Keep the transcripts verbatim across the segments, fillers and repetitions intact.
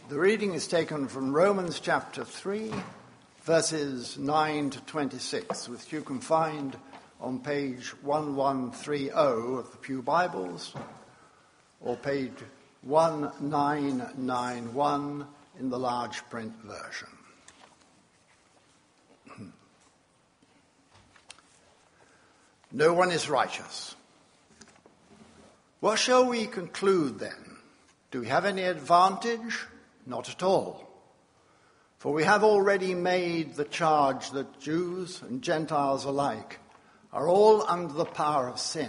The reading is taken from Romans chapter three, verses nine to twenty-six, which you can find on page eleven thirty of the Pew Bibles, or page nineteen ninety-one in the large print version. No one is righteous. What shall we conclude then? Do we have any advantage? Not at all. For we have already made the charge that Jews and Gentiles alike are all under the power of sin.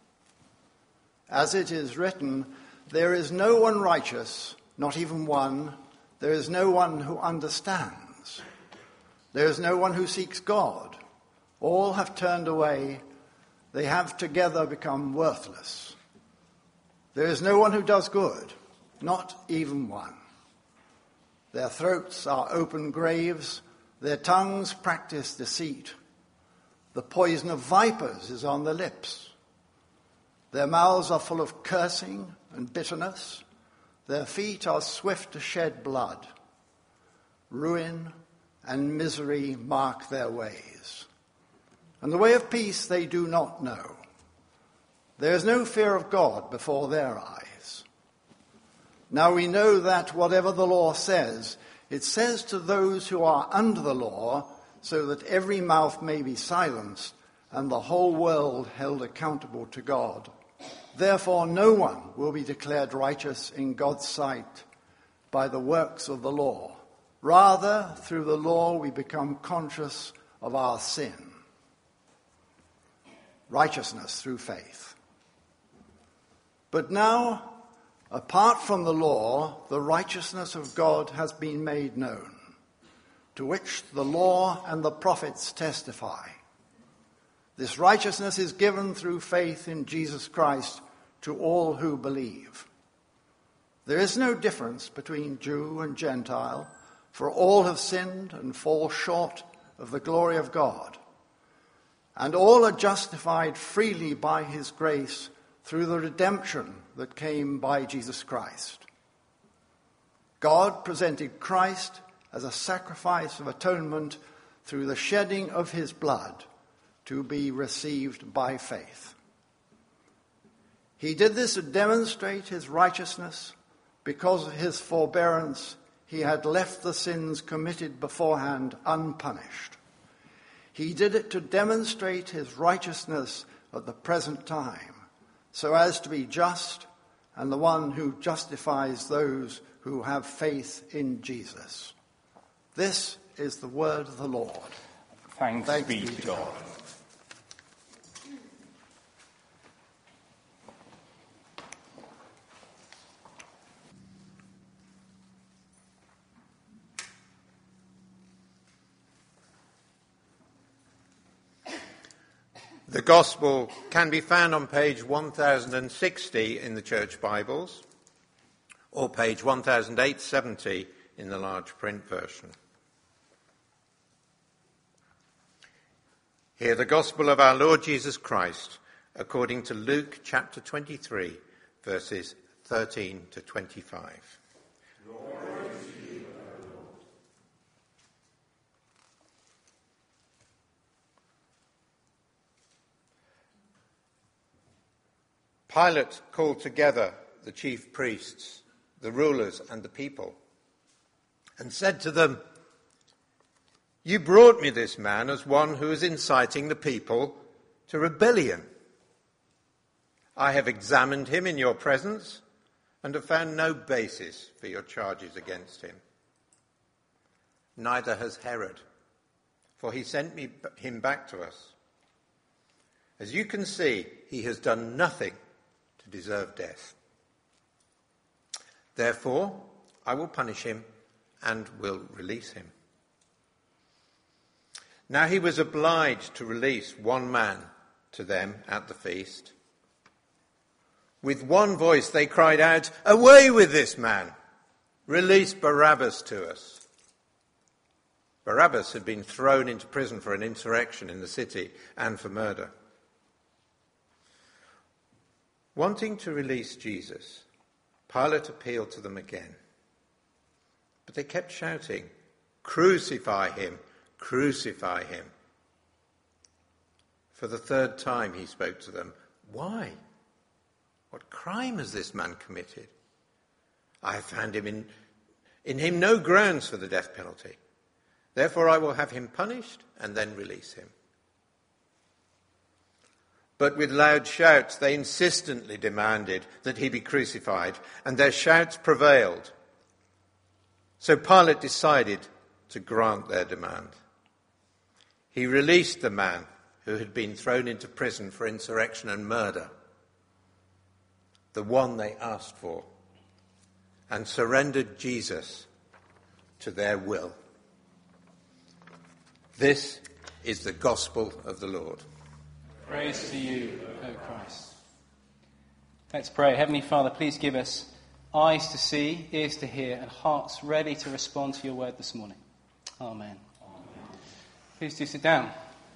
As it is written, there is no one righteous, not even one. There is no one who understands. There is no one who seeks God. All have turned away. They have together become worthless. There is no one who does good, not even one. Their throats are open graves. Their tongues practice deceit. The poison of vipers is on their lips. Their mouths are full of cursing and bitterness. Their feet are swift to shed blood. Ruin and misery mark their ways. And the way of peace they do not know. There is no fear of God before their eyes. Now we know that whatever the law says, it says to those who are under the law, so that every mouth may be silenced and the whole world held accountable to God. Therefore no one will be declared righteous in God's sight by the works of the law. Rather, through the law we become conscious of our sin. Righteousness through faith. But now, apart from the law, the righteousness of God has been made known, to which the law and the prophets testify. This righteousness is given through faith in Jesus Christ to all who believe. There is no difference between Jew and Gentile, for all have sinned and fall short of the glory of God. And all are justified freely by his grace through the redemption that came by Jesus Christ. God presented Christ as a sacrifice of atonement through the shedding of his blood to be received by faith. He did this to demonstrate his righteousness. Because of his forbearance, he had left the sins committed beforehand unpunished. He did it to demonstrate his righteousness at the present time, so as to be just and the one who justifies those who have faith in Jesus. This is the word of the Lord. Thanks, Thanks be to God. The Gospel can be found on page one thousand sixty in the Church Bibles, or page eighteen seventy in the large print version. Hear the Gospel of our Lord Jesus Christ according to Luke chapter twenty-three, verses thirteen to twenty-five. Pilate called together the chief priests, the rulers, and the people, and said to them, "You brought me this man as one who is inciting the people to rebellion. I have examined him in your presence and have found no basis for your charges against him. Neither has Herod, for he sent me, him back to us. As you can see, he has done nothing to deserve death. Therefore, I will punish him and will release him." Now he was obliged to release one man to them at the feast. With one voice they cried out, "Away with this man! Release Barabbas to us." Barabbas had been thrown into prison for an insurrection in the city and for murder. Wanting to release Jesus, Pilate appealed to them again. But they kept shouting, "Crucify him, crucify him." For the third time he spoke to them. "Why? What crime has this man committed? I have found him in, in him no grounds for the death penalty. Therefore I will have him punished and then release him." But with loud shouts they insistently demanded that he be crucified, and their shouts prevailed. So Pilate decided to grant their demand. He released the man who had been thrown into prison for insurrection and murder, the one they asked for, and surrendered Jesus to their will. This is the gospel of the Lord. Praise to you, O Christ. Let's pray. Heavenly Father, please give us eyes to see, ears to hear, and hearts ready to respond to your word this morning. Amen. Amen. Please do sit down.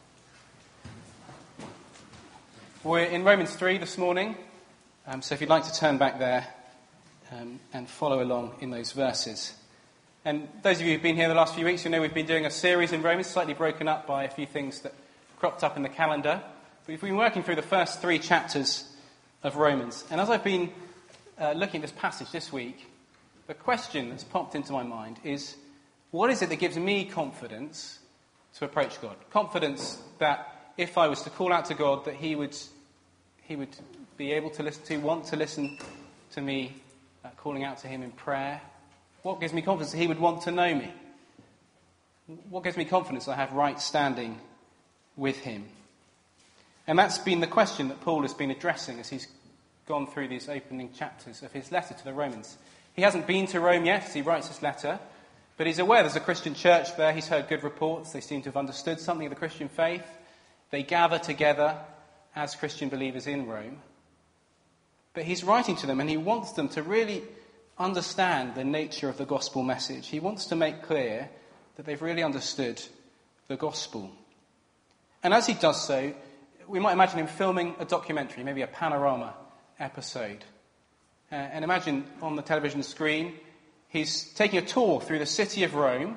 We're in Romans three this morning, um, so if you'd like to turn back there um, and follow along in those verses. And those of you who've been here the last few weeks, you know we've been doing a series in Romans, slightly broken up by a few things that cropped up in the calendar. We've been working through the first three chapters of Romans. And as I've been uh, looking at this passage this week, the question that's popped into my mind is, what is it that gives me confidence to approach God? Confidence that if I was to call out to God, that he would he would be able to listen to, want to listen to me, uh, calling out to him in prayer. What gives me confidence that he would want to know me? What gives me confidence that I have right standing with him? And that's been the question that Paul has been addressing as he's gone through these opening chapters of his letter to the Romans. He hasn't been to Rome yet as he writes this letter, but he's aware there's a Christian church there. He's heard good reports. They seem to have understood something of the Christian faith. They gather together as Christian believers in Rome. But he's writing to them and he wants them to really understand the nature of the gospel message. He wants to make clear that they've really understood the gospel. And as he does so, we might imagine him filming a documentary, maybe a panorama episode. Uh, and imagine on the television screen, he's taking a tour through the city of Rome,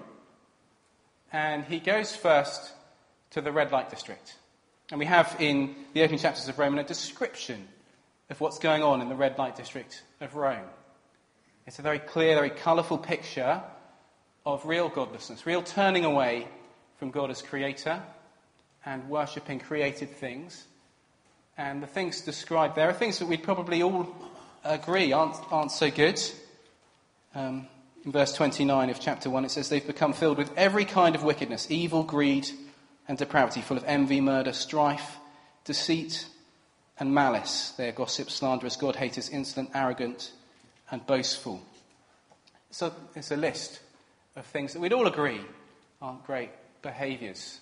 and he goes first to the red light district. And we have in the opening chapters of Romans a description of what's going on in the red light district of Rome. It's a very clear, very colourful picture of real godlessness, real turning away from God as creator and worshipping created things. And the things described there are things that we'd probably all agree aren't, aren't so good. Um, in verse twenty-nine of chapter one, it says, "They've become filled with every kind of wickedness, evil, greed, and depravity, full of envy, murder, strife, deceit, and malice. They are gossips, slanderers, God-haters, insolent, arrogant, and boastful." So it's a list of things that we'd all agree aren't great behaviours.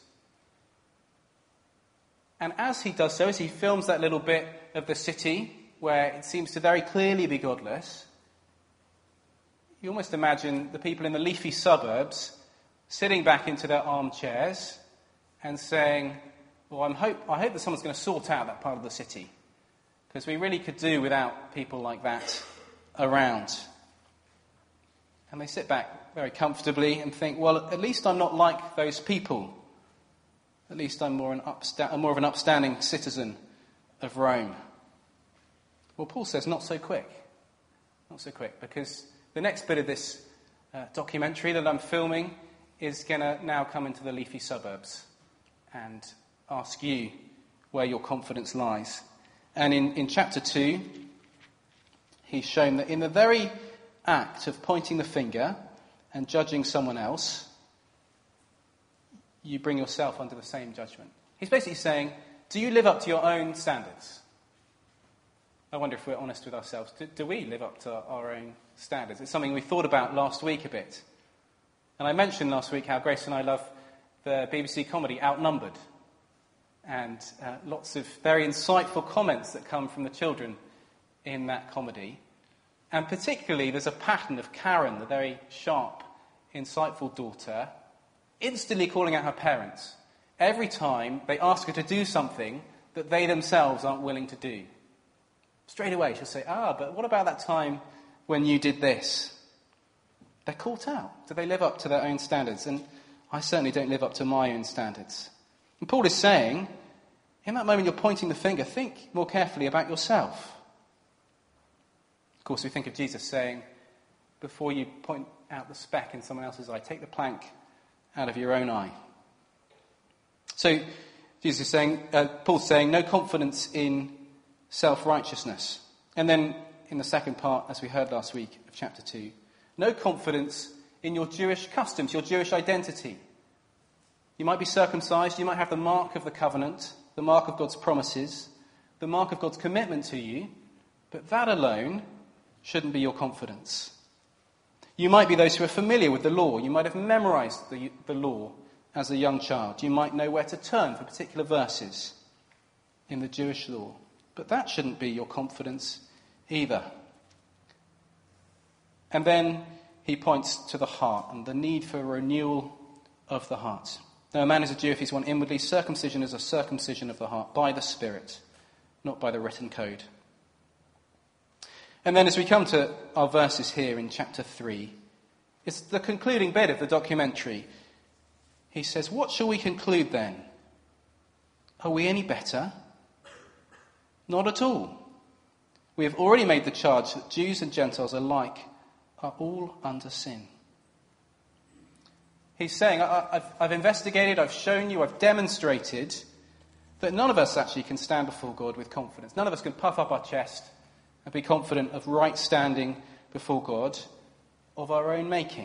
And as he does so, as he films that little bit of the city where it seems to very clearly be godless, you almost imagine the people in the leafy suburbs sitting back into their armchairs and saying, well, I'm hope, I hope that someone's going to sort out that part of the city, because we really could do without people like that around. And they sit back very comfortably and think, well, at least I'm not like those people. At least I'm more, an upsta- more of an upstanding citizen of Rome. Well, Paul says not so quick. Not so quick, because the next bit of this uh, documentary that I'm filming is going to now come into the leafy suburbs and ask you where your confidence lies. And in, in chapter two, he's shown that in the very act of pointing the finger and judging someone else, you bring yourself under the same judgment. He's basically saying, do you live up to your own standards? I wonder if we're honest with ourselves. Do, do we live up to our own standards? It's something we thought about last week a bit. And I mentioned last week how Grace and I love the B B C comedy Outnumbered. And uh, lots of very insightful comments that come from the children in that comedy. And particularly there's a pattern of Karen, the very sharp, insightful daughter, instantly calling out her parents every time they ask her to do something that they themselves aren't willing to do. Straight away she'll say, ah, but what about that time when you did this? They're caught out. Do they live up to their own standards? And I certainly don't live up to my own standards. And Paul is saying, in that moment you're pointing the finger, think more carefully about yourself. Of course, we think of Jesus saying, before you point out the speck in someone else's eye, take the plank out of your own eye. So, Jesus is saying, uh, Paul's saying, no confidence in self-righteousness. And then, in the second part, as we heard last week of chapter two, no confidence in your Jewish customs, your Jewish identity. You might be circumcised, you might have the mark of the covenant, the mark of God's promises, the mark of God's commitment to you, but that alone shouldn't be your confidence. You might be those who are familiar with the law. You might have memorized the, the law as a young child. You might know where to turn for particular verses in the Jewish law. But that shouldn't be your confidence either. And then he points to the heart and the need for a renewal of the heart. Now, a man is a Jew if he's one inwardly. Circumcision is a circumcision of the heart by the Spirit, not by the written code. And then as we come to our verses here in chapter three, it's the concluding bit of the documentary. He says, what shall we conclude then? Are we any better? Not at all. We have already made the charge that Jews and Gentiles alike are all under sin. He's saying, I've, I've investigated, I've shown you, I've demonstrated that none of us actually can stand before God with confidence. None of us can puff up our chest and be confident of right standing before God of our own making.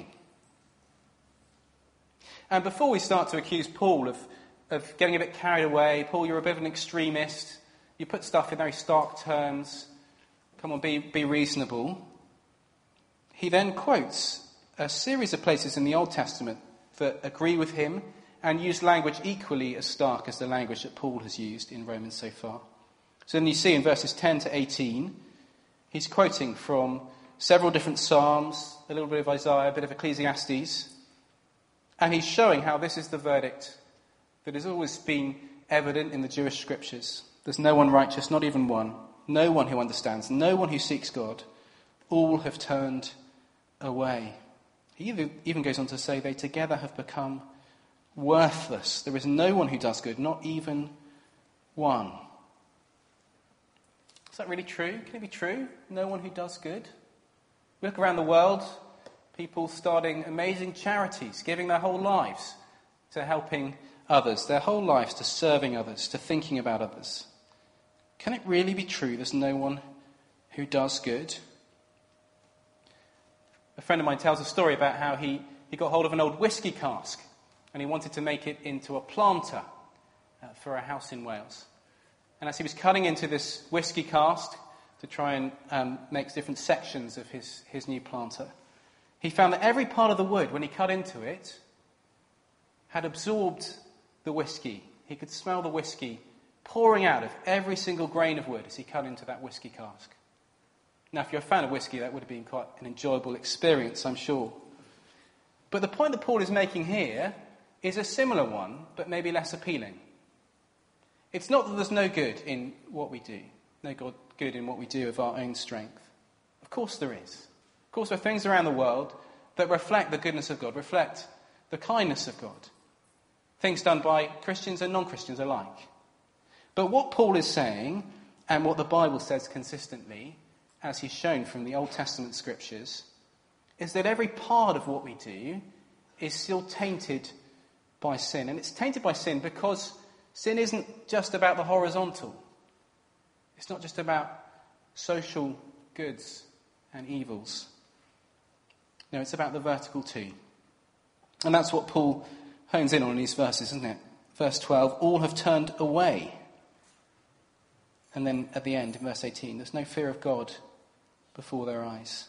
And before we start to accuse Paul of, of getting a bit carried away, Paul, you're a bit of an extremist, you put stuff in very stark terms, come on, be, be reasonable. He then quotes a series of places in the Old Testament that agree with him and use language equally as stark as the language that Paul has used in Romans so far. So then you see in verses ten to eighteen, he's quoting from several different Psalms, a little bit of Isaiah, a bit of Ecclesiastes, and he's showing how this is the verdict that has always been evident in the Jewish scriptures. There's no one righteous, not even one, no one who understands, no one who seeks God. All have turned away. He even goes on to say they together have become worthless. There is no one who does good, not even one. Is that really true? Can it be true? No one who does good? We look around the world, people starting amazing charities, giving their whole lives to helping others, their whole lives to serving others, to thinking about others. Can it really be true there's no one who does good? A friend of mine tells a story about how he, he got hold of an old whiskey cask and he wanted to make it into a planter uh, for a house in Wales. And as he was cutting into this whiskey cask to try and um, make different sections of his, his new planter, he found that every part of the wood, when he cut into it, had absorbed the whiskey. He could smell the whiskey pouring out of every single grain of wood as he cut into that whiskey cask. Now, if you're a fan of whiskey, that would have been quite an enjoyable experience, I'm sure. But the point that Paul is making here is a similar one, but maybe less appealing. It's not that there's no good in what we do, no God, good in what we do of our own strength. Of course there is. Of course there are things around the world that reflect the goodness of God, reflect the kindness of God. Things done by Christians and non-Christians alike. But what Paul is saying, and what the Bible says consistently, as he's shown from the Old Testament scriptures, is that every part of what we do is still tainted by sin. And it's tainted by sin because sin isn't just about the horizontal. It's not just about social goods and evils. No, it's about the vertical too. And that's what Paul hones in on in these verses, isn't it? Verse twelve, all have turned away. And then at the end, in verse eighteen, there's no fear of God before their eyes.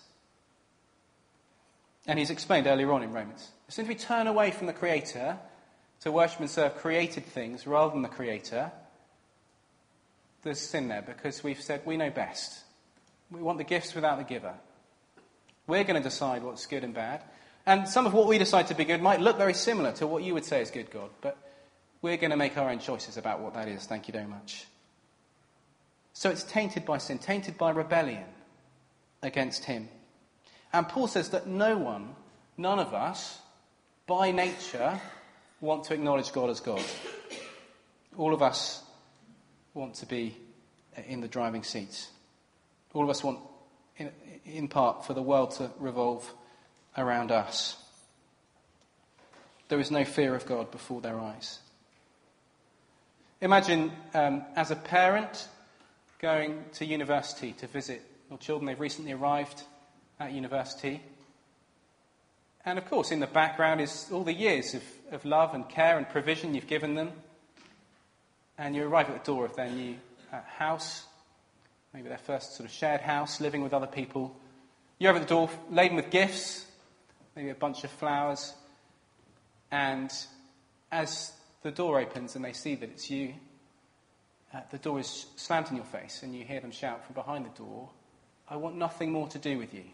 And he's explained earlier on in Romans, as soon as we turn away from the Creator to worship and serve created things rather than the Creator, there's sin there because we've said we know best. We want the gifts without the giver. We're going to decide what's good and bad. And some of what we decide to be good might look very similar to what you would say is good, God, but we're going to make our own choices about what that is. Thank you very much. So it's tainted by sin, tainted by rebellion against him. And Paul says that no one none of us, by nature, want to acknowledge God as God. All of us want to be in the driving seat. All of us want, in, in part, for the world to revolve around us. There is no fear of God before their eyes. Imagine, um, as a parent, going to university to visit your children. They've recently arrived at university. And of course, in the background is all the years of, of love and care and provision you've given them. And you arrive at the door of their new uh, house, maybe their first sort of shared house, living with other people. You're over at the door, laden with gifts, maybe a bunch of flowers. And as the door opens and they see that it's you, uh, the door is slammed in your face and you hear them shout from behind the door, "I want nothing more to do with you."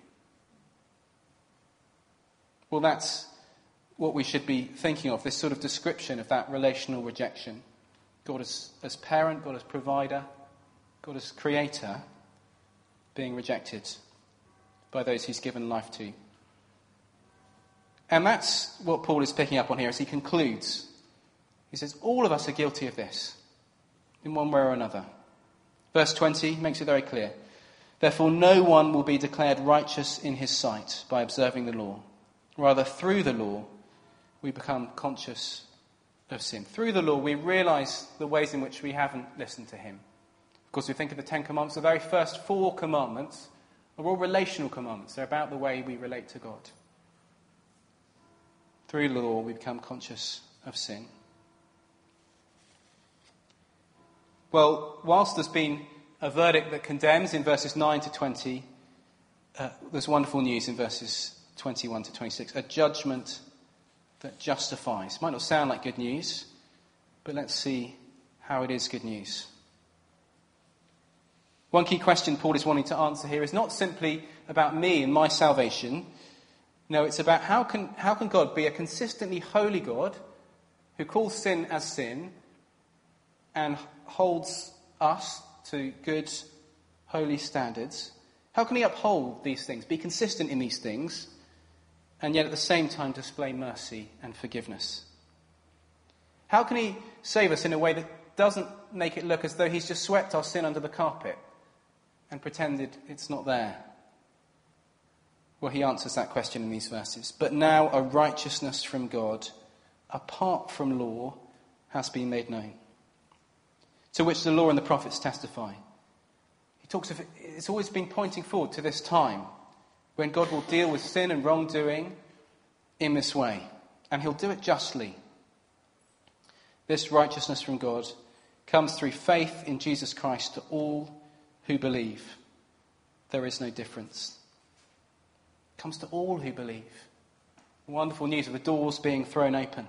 Well, that's what we should be thinking of, this sort of description of that relational rejection. God as, as parent, God as provider, God as creator, being rejected by those he's given life to. And that's what Paul is picking up on here as he concludes. He says, all of us are guilty of this, in one way or another. Verse twenty makes it very clear. Therefore, no one will be declared righteous in his sight by observing the law. Rather, through the law, we become conscious of sin. Through the law, we realise the ways in which we haven't listened to him. Of course, we think of the Ten Commandments. The very first four commandments are all relational commandments. They're about the way we relate to God. Through the law, we become conscious of sin. Well, whilst there's been a verdict that condemns in verses nine to twenty, uh, there's wonderful news in verses twenty-one to twenty-six. A judgment that justifies. Might not sound like good news, but let's see how it is good news. One key question Paul is wanting to answer here is not simply about me and my salvation. No, it's about how can how can God be a consistently holy God who calls sin as sin and holds us to good, holy standards. How can he uphold these things, be consistent in these things, and yet at the same time display mercy and forgiveness? How can he save us in a way that doesn't make it look as though he's just swept our sin under the carpet and pretended it's not there? Well, he answers that question in these verses. But now a righteousness from God, apart from law, has been made known, to which the law and the prophets testify. He talks of, it's always been pointing forward to this time when God will deal with sin and wrongdoing in this way. And he'll do it justly. This righteousness from God comes through faith in Jesus Christ to all who believe. There is no difference. It comes to all who believe. Wonderful news of the doors being thrown open.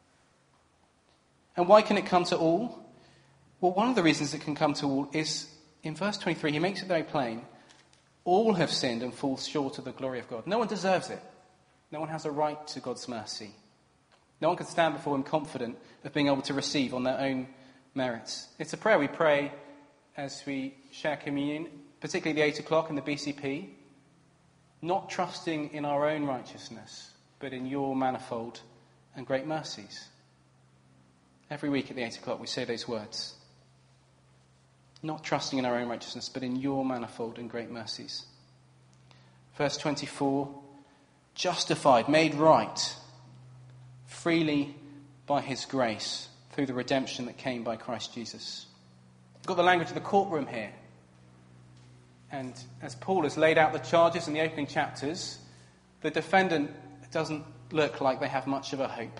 And why can it come to all? Well, one of the reasons it can come to all is, in verse twenty-three, he makes it very plain. All have sinned and fall short of the glory of God. No one deserves it. No one has a right to God's mercy. No one can stand before him confident of being able to receive on their own merits. It's a prayer we pray as we share communion, particularly the eight o'clock in the B C P, not trusting in our own righteousness, but in your manifold and great mercies. Every week at the eight o'clock we say those words. Not trusting in our own righteousness, but in your manifold and great mercies. Verse twenty-four, justified, made right, freely by his grace, through the redemption that came by Christ Jesus. We've got the language of the courtroom here. And as Paul has laid out the charges in the opening chapters, the defendant doesn't look like they have much of a hope.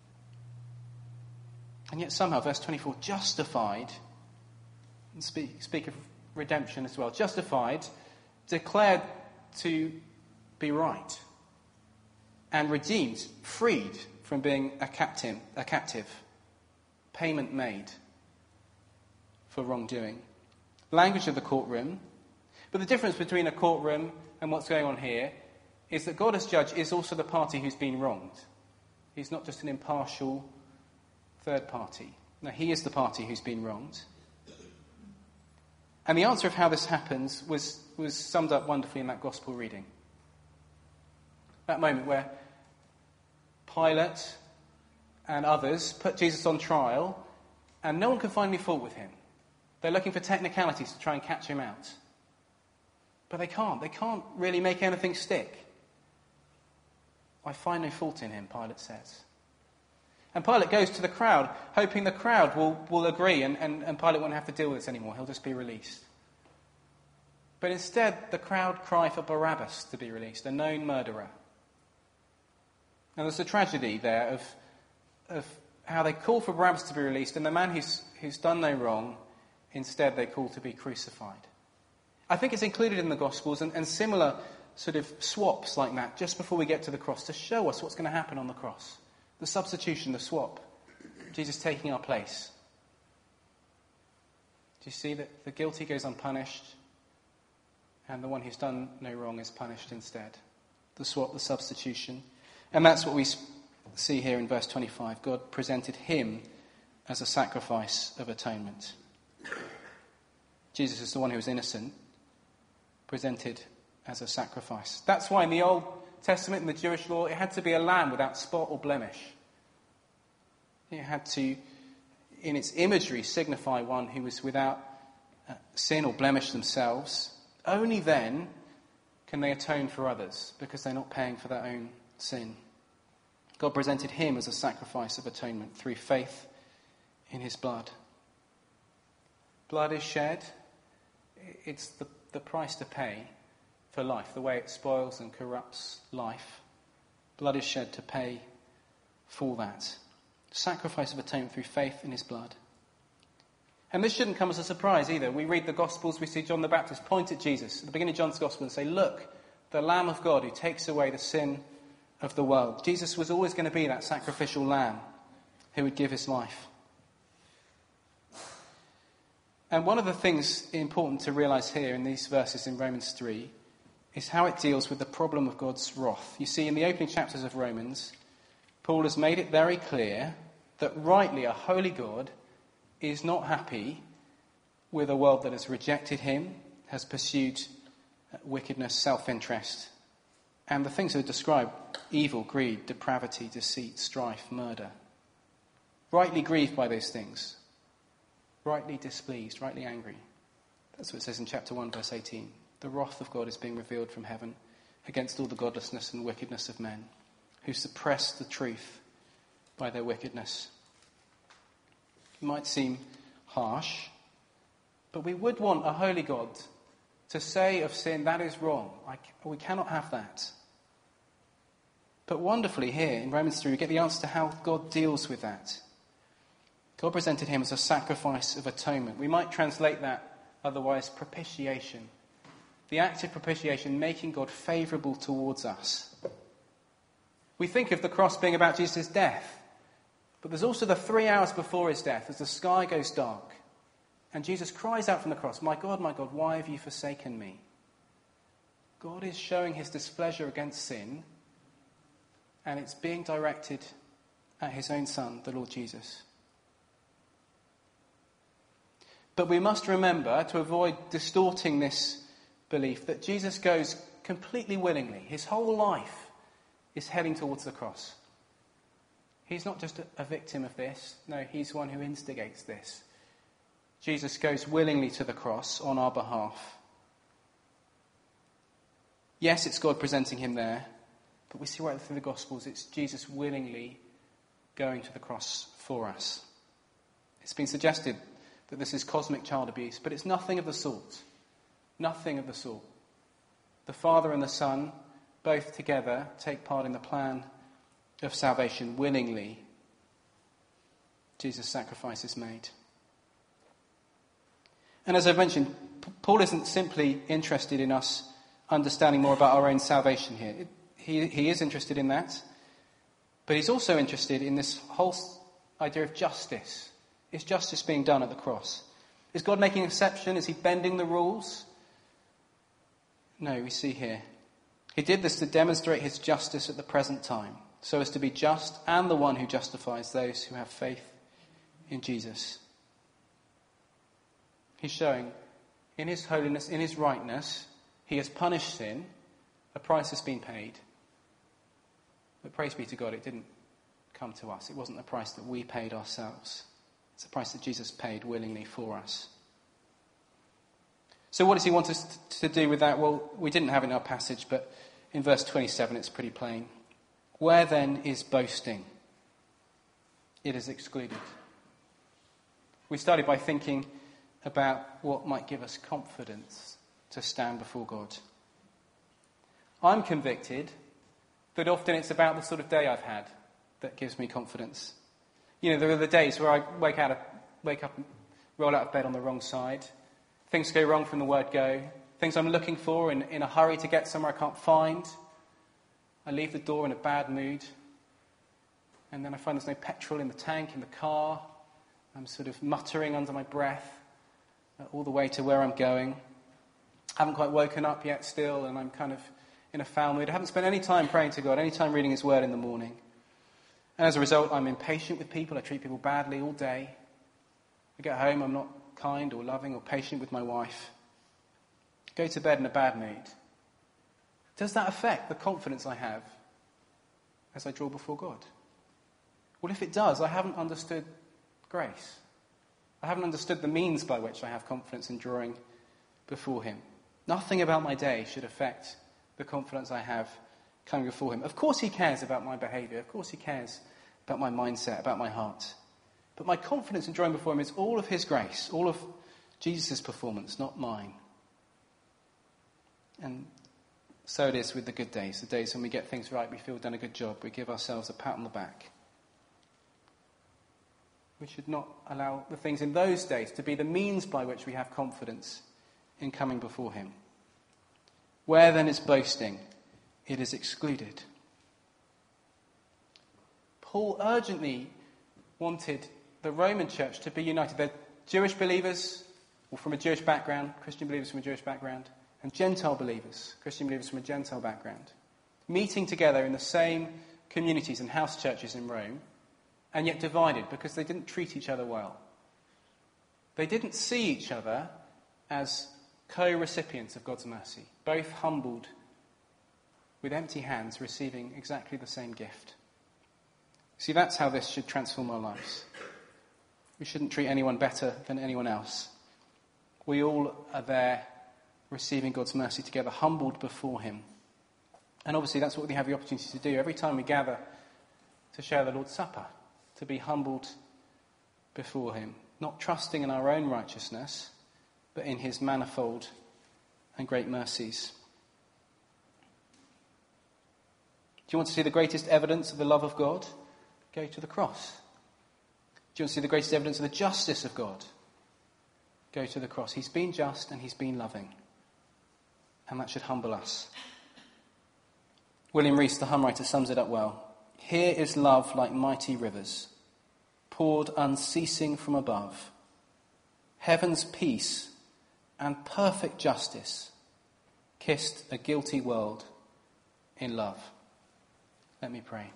And yet somehow, verse twenty-four, justified, and speak, speak of redemption as well, justified, declared to be right, and redeemed, freed from being a captive, a captive, payment made for wrongdoing. Language of the courtroom. But the difference between a courtroom and what's going on here is that God as judge is also the party who's been wronged. He's not just an impartial third party. No, he is the party who's been wronged. And the answer of how this happens was, was summed up wonderfully in that gospel reading. That moment where Pilate and others put Jesus on trial, and no one can find any fault with him. They're looking for technicalities to try and catch him out. But they can't. They can't really make anything stick. I find no fault in him, Pilate says. And Pilate goes to the crowd, hoping the crowd will, will agree and, and, and Pilate won't have to deal with this anymore. He'll just be released. But instead, the crowd cry for Barabbas to be released, a known murderer. And there's a tragedy there of, of how they call for Barabbas to be released, and the man who's, who's done no wrong, instead they call to be crucified. I think it's included in the Gospels and, and similar sort of swaps like that just before we get to the cross to show us what's going to happen on the cross. The substitution, the swap. Jesus taking our place. Do you see that the guilty goes unpunished and the one who's done no wrong is punished instead? The swap, the substitution. And that's what we see here in verse twenty-five. God presented him as a sacrifice of atonement. Jesus is the one who was innocent, presented as a sacrifice. That's why in the Old Testament, in the Jewish law, it had to be a lamb without spot or blemish. It had to, in its imagery, signify one who was without uh, sin or blemish themselves. Only then can they atone for others, because they're not paying for their own sin. God presented him as a sacrifice of atonement through faith in his blood. Blood is shed. It's the, the price to pay for life, the way it spoils and corrupts life. Blood is shed to pay for that. Sacrifice of atonement through faith in his blood. And this shouldn't come as a surprise either. We read the Gospels, we see John the Baptist point at Jesus at the beginning of John's Gospel and say, look, the Lamb of God who takes away the sin of the world. Jesus was always going to be that sacrificial lamb who would give his life. And one of the things important to realize here in these verses in Romans three is how it deals with the problem of God's wrath. You see, in the opening chapters of Romans, Paul has made it very clear that rightly a holy God is not happy with a world that has rejected him, has pursued wickedness, self-interest, and the things that are described: evil, greed, depravity, deceit, strife, murder. Rightly grieved by those things. Rightly displeased, rightly angry. That's what it says in chapter one, verse eighteen. The wrath of God is being revealed from heaven against all the godlessness and wickedness of men who suppress the truth by their wickedness. It might seem harsh, but we would want a holy God to say of sin, that is wrong. I, we cannot have that. But wonderfully here in Romans three, we get the answer to how God deals with that. God presented him as a sacrifice of atonement. We might translate that otherwise propitiation. The act of propitiation, making God favourable towards us. We think of the cross being about Jesus' death, but there's also the three hours before his death as the sky goes dark and Jesus cries out from the cross, "My God, my God, why have you forsaken me?" God is showing his displeasure against sin, and it's being directed at his own Son, the Lord Jesus. But we must remember, to avoid distorting this belief, that Jesus goes completely willingly. His whole life is heading towards the cross. He's not just a victim of this. No, he's one who instigates this. Jesus goes willingly to the cross on our behalf. Yes, it's God presenting him there, but we see right through the Gospels, it's Jesus willingly going to the cross for us. It's been suggested that this is cosmic child abuse, but it's nothing of the sort. Nothing of the sort. The Father and the Son, both together, take part in the plan of salvation willingly. Jesus' sacrifice is made. And as I've mentioned, Paul isn't simply interested in us understanding more about our own salvation here. It, he, he is interested in that, but he's also interested in this whole idea of justice. Is justice being done at the cross? Is God making an exception? Is he bending the rules? No, we see here. He did this to demonstrate his justice at the present time, so as to be just and the one who justifies those who have faith in Jesus. He's showing in his holiness, in his rightness, he has punished sin. A price has been paid. But praise be to God, it didn't come to us. It wasn't the price that we paid ourselves. It's the price that Jesus paid willingly for us. So what does he want us to do with that? Well, we didn't have it in our passage, but in verse twenty-seven it's pretty plain. Where then is boasting? It is excluded. We started by thinking about what might give us confidence to stand before God. I'm convicted that often it's about the sort of day I've had that gives me confidence. You know, there are the days where I wake out of, wake up and roll out of bed on the wrong side. Things go wrong from the word go. Things I'm looking for in, in a hurry to get somewhere I can't find. I leave the door in a bad mood. And then I find there's no petrol in the tank, in the car. I'm sort of muttering under my breath uh, all the way to where I'm going. I haven't quite woken up yet still, and I'm kind of in a foul mood. I haven't spent any time praying to God, any time reading his word in the morning. And as a result, I'm impatient with people. I treat people badly all day. I get home, I'm not kind or loving or patient with my wife. Go to bed in a bad mood. Does that affect the confidence I have as I draw before God? Well, if it does, I haven't understood grace. I haven't understood the means by which I have confidence in drawing before him. Nothing about my day should affect the confidence I have coming before him. Of course he cares about my behaviour. Of course he cares about my mindset, about my heart. But my confidence in drawing before him is all of his grace, all of Jesus' performance, not mine. And so it is with the good days, the days when we get things right, we feel we've done a good job, we give ourselves a pat on the back. We should not allow the things in those days to be the means by which we have confidence in coming before him. Where then is boasting? It is excluded. Paul urgently wanted the Roman church to be united. They're Jewish believers, or from a Jewish background, Christian believers from a Jewish background, and Gentile believers, Christian believers from a Gentile background, meeting together in the same communities and house churches in Rome, and yet divided because they didn't treat each other well. They didn't see each other as co-recipients of God's mercy, both humbled with empty hands, receiving exactly the same gift. See, that's how this should transform our lives. We shouldn't treat anyone better than anyone else. We all are there receiving God's mercy together, humbled before him. And obviously that's what we have the opportunity to do every time we gather to share the Lord's Supper, to be humbled before him, not trusting in our own righteousness, but in his manifold and great mercies. Do you want to see the greatest evidence of the love of God? Go to the cross. Do you want to see the greatest evidence of the justice of God? Go to the cross. He's been just and he's been loving. And that should humble us. William Rees, the hymn writer, sums it up well. Here is love like mighty rivers, poured unceasing from above. Heaven's peace and perfect justice kissed a guilty world in love. Let me pray.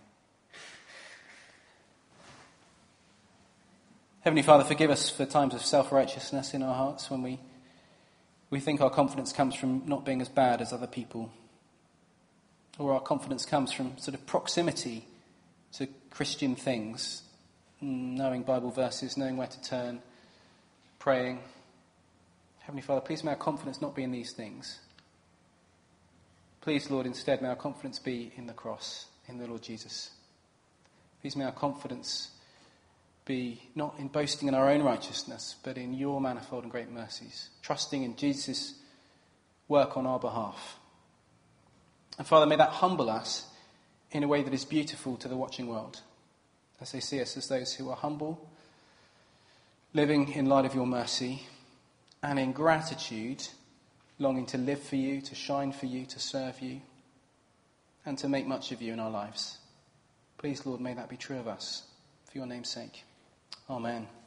Heavenly Father, forgive us for times of self-righteousness in our hearts when we, we think our confidence comes from not being as bad as other people. Or our confidence comes from sort of proximity to Christian things, knowing Bible verses, knowing where to turn, praying. Heavenly Father, please may our confidence not be in these things. Please, Lord, instead may our confidence be in the cross, in the Lord Jesus. Please may our confidence be not in boasting in our own righteousness, but in your manifold and great mercies, trusting in Jesus' work on our behalf. And Father, may that humble us in a way that is beautiful to the watching world, as they see us as those who are humble, living in light of your mercy, and in gratitude, longing to live for you, to shine for you, to serve you, and to make much of you in our lives. Please, Lord, may that be true of us, for your name's sake. Amen.